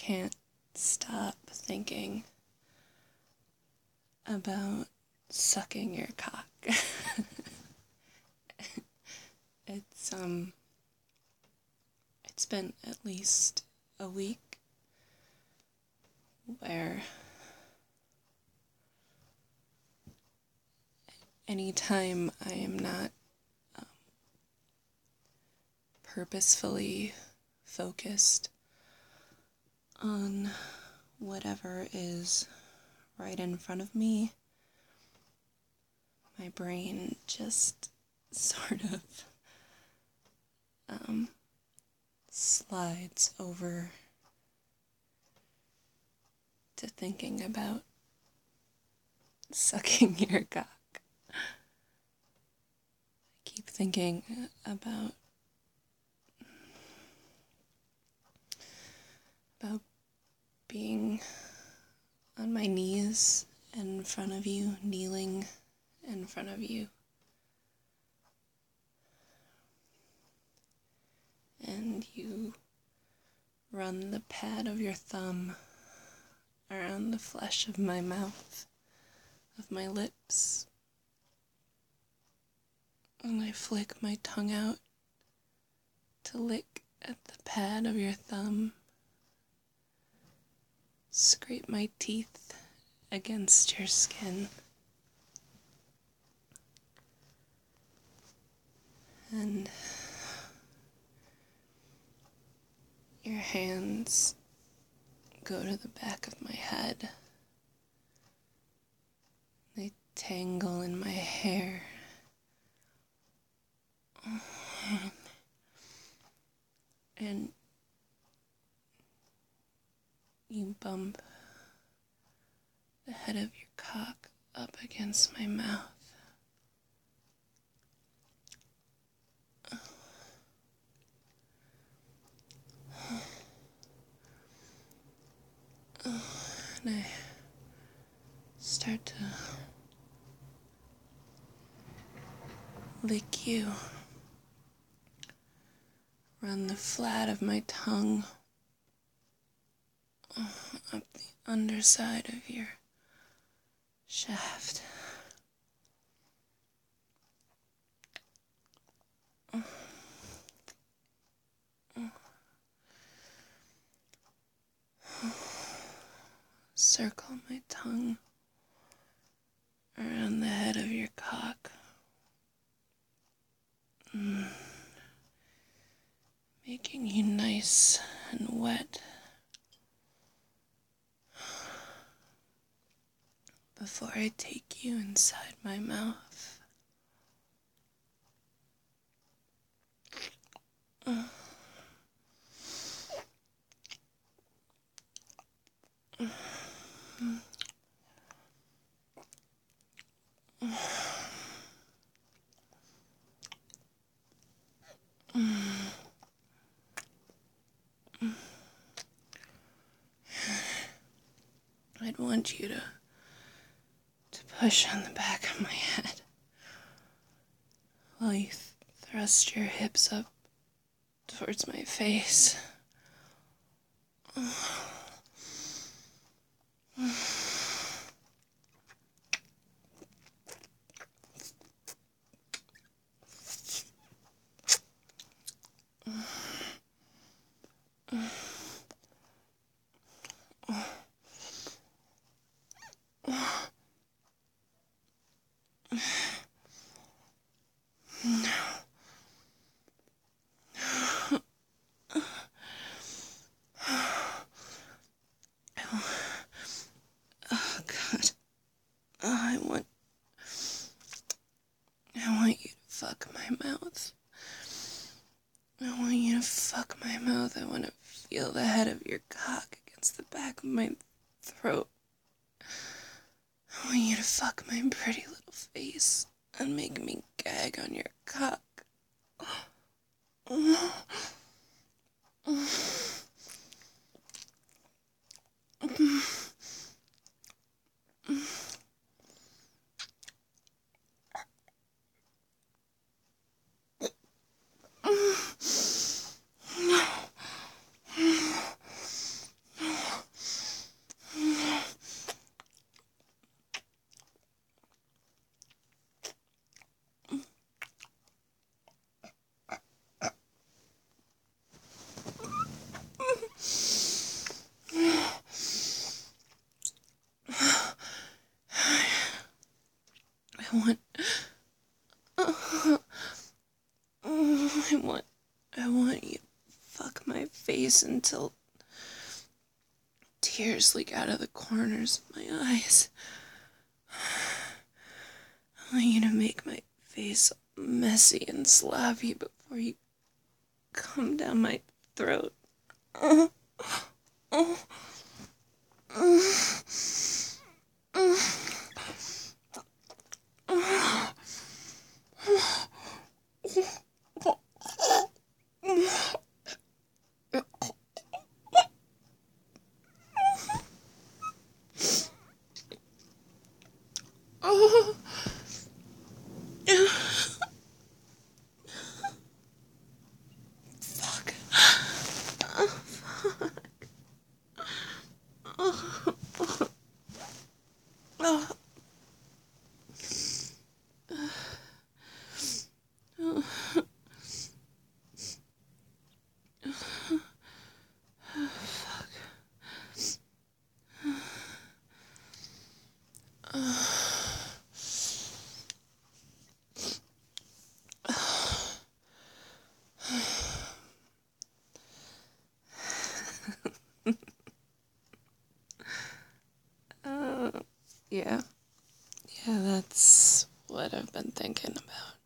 can't stop thinking about sucking your cock. It's it's been at least a week where anytime I am not purposefully focused on whatever is right in front of me, my brain just sort of slides over to thinking about sucking your cock. I keep thinking about being on my knees in front of you, kneeling in front of you, and you run the pad of your thumb around the flesh of my mouth, of my lips, and I flick my tongue out to lick at the pad of your thumb, scrape my teeth against your skin, and your hands go to the back of my head. They tangle in my hair. And you bump the head of your cock up against my mouth. And I start to lick you, run the flat of my tongue up the underside of your shaft. Circle my tongue around the head of your cock. Making you nice and wet before I take you inside my mouth. I'd want you to push on the back of my head while you thrust your hips up towards my face. Oh, God. I want you to fuck my mouth. I want you to fuck my mouth. I want to feel the head of your cock against the back of my throat. I want you to fuck my pretty little face and make me gag on your cock. want, I want you to fuck my face until tears leak out of the corners of my eyes. I want you to make my face messy and sloppy before you come down my throat. Fuck. Yeah. Yeah, that's what I've been thinking about.